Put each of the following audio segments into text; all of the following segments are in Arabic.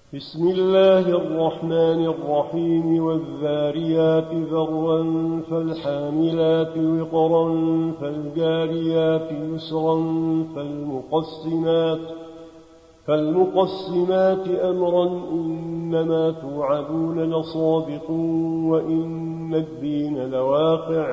بسم الله الرحمن الرحيم والذاريات ذروا فالحاملات وقرا فالجاريات يسرا فالمقسمات أمرا إنما توعدون لصادق وإن الدين لواقع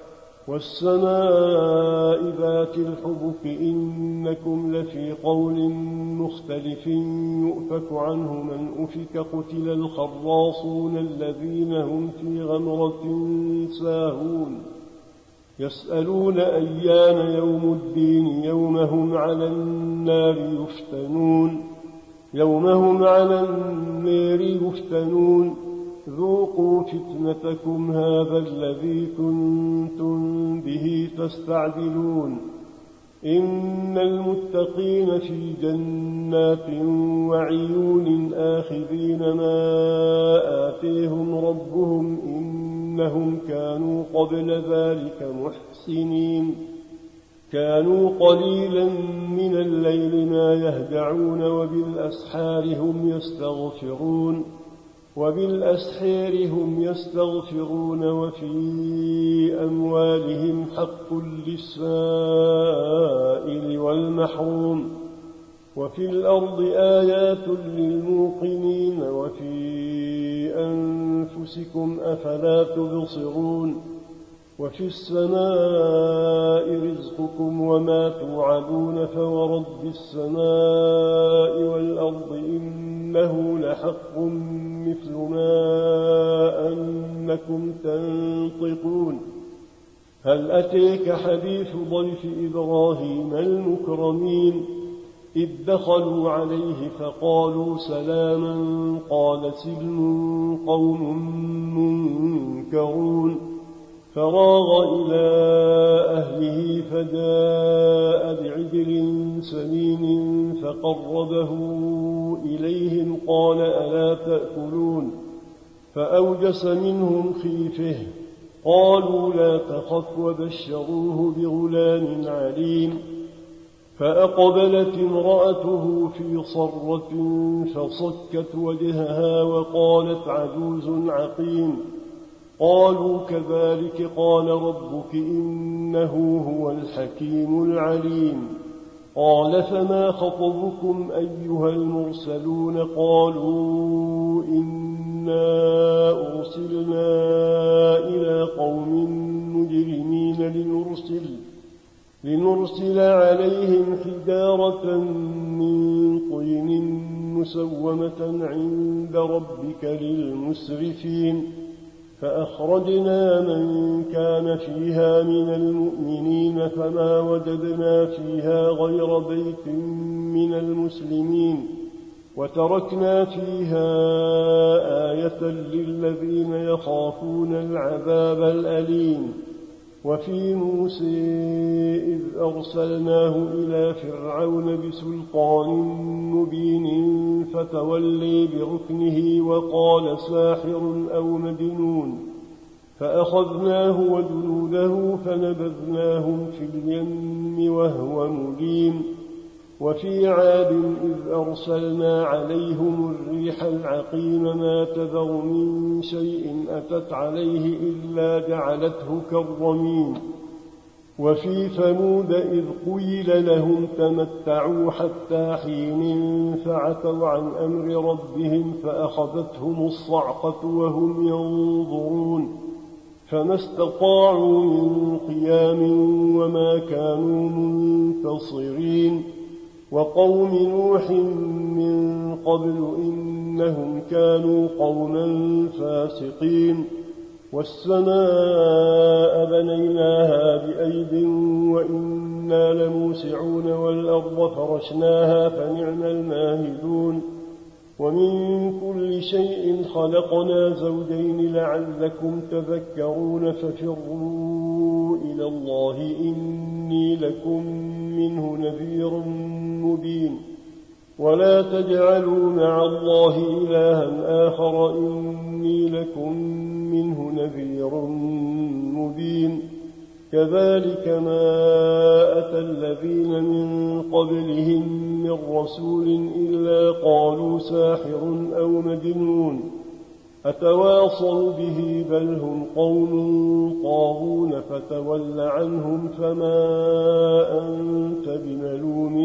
والسماء ذات الحبك إنكم لفي قول مختلف يؤفك عنه من أفك قتل الخراصون الذين هم في غمرة ساهون يسألون أيان يوم الدين يوم هم على النار يفتنون ذوقوا فتنتكم هذا الذي كنتم به تستعجلون إن المتقين في جنات وعيون آخذين ما آتيهم ربهم إنهم كانوا قبل ذلك محسنين كانوا قليلا من الليل ما يهجعون وبالأسحار هم يستغفرون وفي أموالهم حق للسائل والمحروم وفي الأرض آيات للموقنين وفي أنفسكم أفلا تبصرون وفي السماء رزقكم وما توعدون فورب السماء والأرض إنه لحق مثل ما أنكم تنطقون هل أتيك حديث ضيف إبراهيم المكرمين إذ دخلوا عليه فقالوا سلاما قال سلم قوم منكرون فراغ إلى أهله فجاء بعجل سمين فقربه إليهم قال ألا تأكلون فأوجس منهم خيفة قالوا لا تخف وبشروه بغلام عليم فأقبلت امرأته في صرة فصكت وجهها وقالت عجوز عقيم قالوا كذلك قال ربك إنه هو الحكيم العليم قال فما خطبكم أيها المرسلون قالوا إنا أرسلنا إلى قوم مجرمين لنرسل عليهم حجارة من طين مسومة عند ربك للمسرفين فأخرجنا من كان فيها من المؤمنين فما وجدنا فيها غير بيت من المسلمين وتركنا فيها آية للذين يخافون العذاب الأليم وفي موسى إذ أرسلناه إلى فرعون بسلطان مبين فتولي بركنه وقال ساحر أو مجنون فأخذناه وجنوده فنبذناهم في اليم وهو مليم وفي عاد إذ أرسلنا عليهم الريح العقيم ما تذر من شيء أتت عليه إلا جعلته كالرميم وفي ثمود إذ قيل لهم تمتعوا حتى حين فعتوا عن أمر ربهم فأخذتهم الصعقة وهم ينظرون فما استطاعوا من قيام وما كانوا منتصرين وقوم نوح من قبل إنهم كانوا قوما فاسقين والسماء بنيناها بأيد وإنا لموسعون والأرض فرشناها فنعم الماهدون ومن كل شيء خلقنا زوجين لعلكم تذكرون ففروا إلى الله إني لكم منه نذير مبين ولا تجعلوا مع الله إلها آخر إني لكم منه نذير مبين كذلك ما أتى الذين من قبلهم من رسول إلا قالوا ساحر أو مجنون أتواصوا به بل هم قوم طاغون فتول عنهم فما أنت بملوم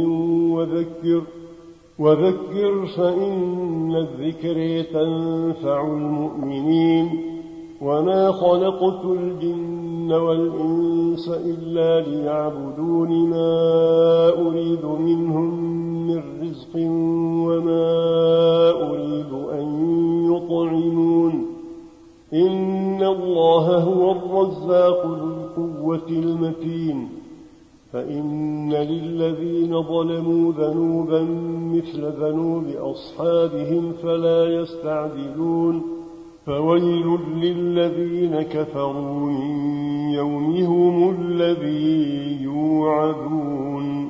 وذكر فإن الذكر تنفع المؤمنين وما خلقت الجن والإنس إلا ليعبدون ما أريد منهم من رزق وما أريد أن يطعمون إن الله هو الرزاق ذو القوة المتين فإن للذين ظلموا ذنوبا مثل ذنوب أصحابهم فلا يستعجلون فويل للذين كفروا من يومهم الذي يوعدون